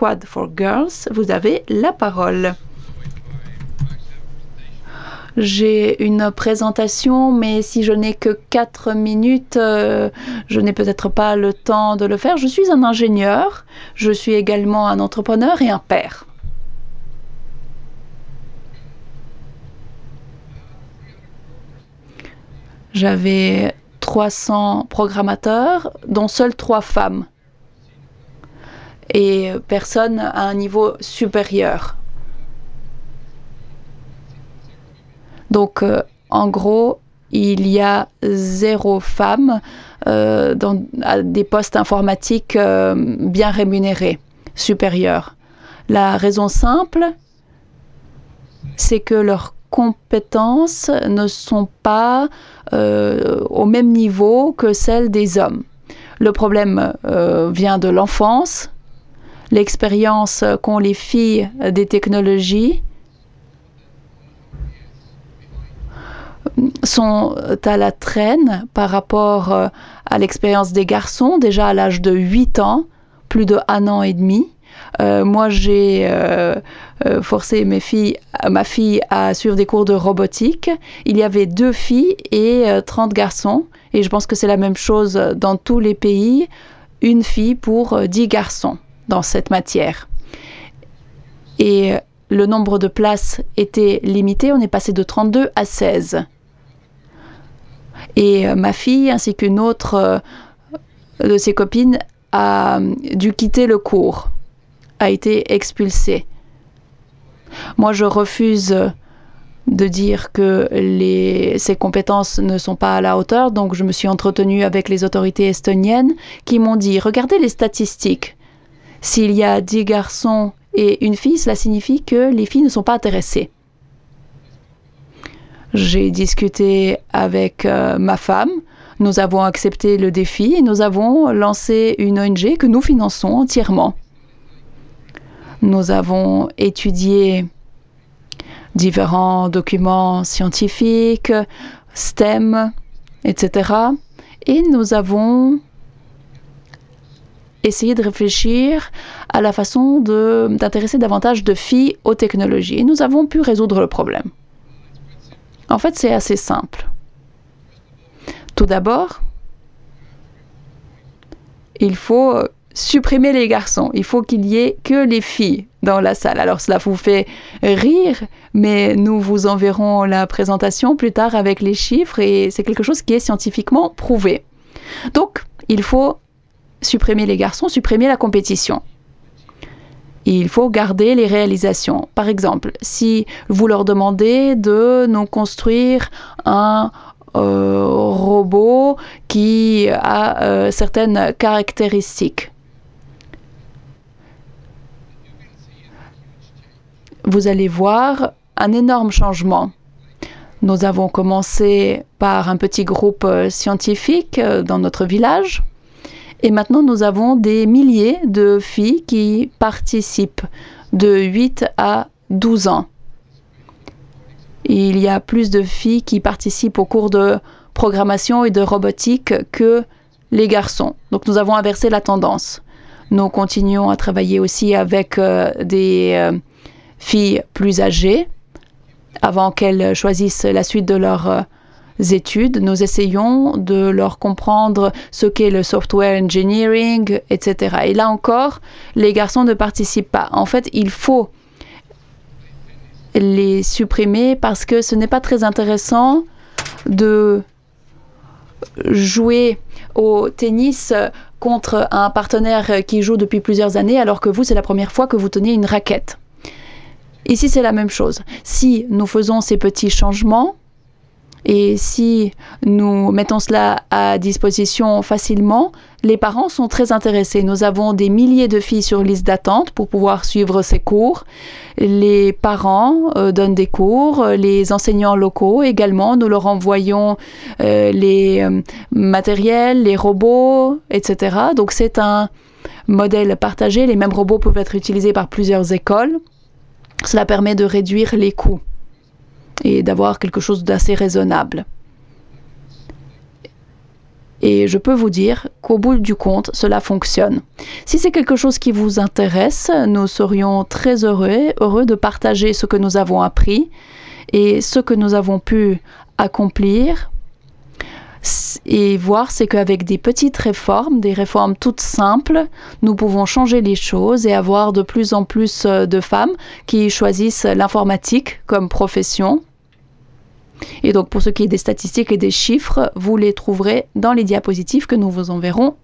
Squad for Girls. Vous avez la parole. J'ai une présentation, mais si je n'ai que 4 minutes, je n'ai peut-être pas le temps de le faire. Je suis un ingénieur, je suis également un entrepreneur et un père. J'avais 300 programmateurs, dont seules 3 femmes. Et personne à un niveau supérieur. Donc, en gros, il y a 0 femme à des postes informatiques bien rémunérés, supérieurs. La raison simple, c'est que leurs compétences ne sont pas au même niveau que celles des hommes. Le problème vient de l'enfance, l'expérience qu'ont les filles des technologies sont à la traîne par rapport à l'expérience des garçons, déjà à l'âge de 8 ans, plus de 1 an et demi. Moi, j'ai forcé ma fille à suivre des cours de robotique. Il y avait 2 filles et 30 garçons. Et je pense que c'est la même chose dans tous les pays. Une fille pour 10 garçons dans cette matière. Et le nombre de places était limité. On est passé de 32 à 16. Et ma fille ainsi qu'une autre de ses copines a dû quitter le cours, a été expulsée. Moi, je refuse de dire que ses compétences ne sont pas à la hauteur, donc je me suis entretenue avec les autorités estoniennes qui m'ont dit « Regardez les statistiques. S'il y a 10 garçons et une fille, cela signifie que les filles ne sont pas intéressées. » J'ai discuté avec ma femme. Nous avons accepté le défi et nous avons lancé une ONG que nous finançons entièrement. Nous avons étudié différents documents scientifiques, STEM, etc. Et nous avons essayé de réfléchir à la façon d'intéresser davantage de filles aux technologies. Et nous avons pu résoudre le problème. En fait, c'est assez simple. Tout d'abord, il faut supprimer les garçons. Il faut qu'il y ait que les filles dans la salle. Alors cela vous fait rire, mais nous vous enverrons la présentation plus tard avec les chiffres et c'est quelque chose qui est scientifiquement prouvé. Donc, il faut supprimer les garçons, supprimer la compétition. Il faut garder les réalisations. Par exemple, si vous leur demandez de nous construire un robot qui a certaines caractéristiques, vous allez voir un énorme changement. Nous avons commencé par un petit groupe scientifique dans notre village. Et maintenant, nous avons des milliers de filles qui participent de 8 à 12 ans. Il y a plus de filles qui participent aux cours de programmation et de robotique que les garçons. Donc nous avons inversé la tendance. Nous continuons à travailler aussi avec des filles plus âgées avant qu'elles choisissent la suite de leurs études. Nous essayons de leur comprendre ce qu'est le software engineering, etc. Et là encore, les garçons ne participent pas. En fait, il faut les supprimer parce que ce n'est pas très intéressant de jouer au tennis contre un partenaire qui joue depuis plusieurs années alors que vous, c'est la première fois que vous tenez une raquette. Ici, c'est la même chose. Si nous faisons ces petits changements, et si nous mettons cela à disposition facilement, les parents sont très intéressés. Nous avons des milliers de filles sur liste d'attente pour pouvoir suivre ces cours. Les parents donnent des cours, les enseignants locaux également. Nous leur envoyons les matériels, les robots, etc. Donc c'est un modèle partagé. Les mêmes robots peuvent être utilisés par plusieurs écoles. Cela permet de réduire les coûts et d'avoir quelque chose d'assez raisonnable. Et je peux vous dire qu'au bout du compte, cela fonctionne. Si c'est quelque chose qui vous intéresse, nous serions très heureux de partager ce que nous avons appris et ce que nous avons pu accomplir. Et voir, c'est qu'avec des petites réformes, des réformes toutes simples, nous pouvons changer les choses et avoir de plus en plus de femmes qui choisissent l'informatique comme profession. Et donc pour ce qui est des statistiques et des chiffres, vous les trouverez dans les diapositives que nous vous enverrons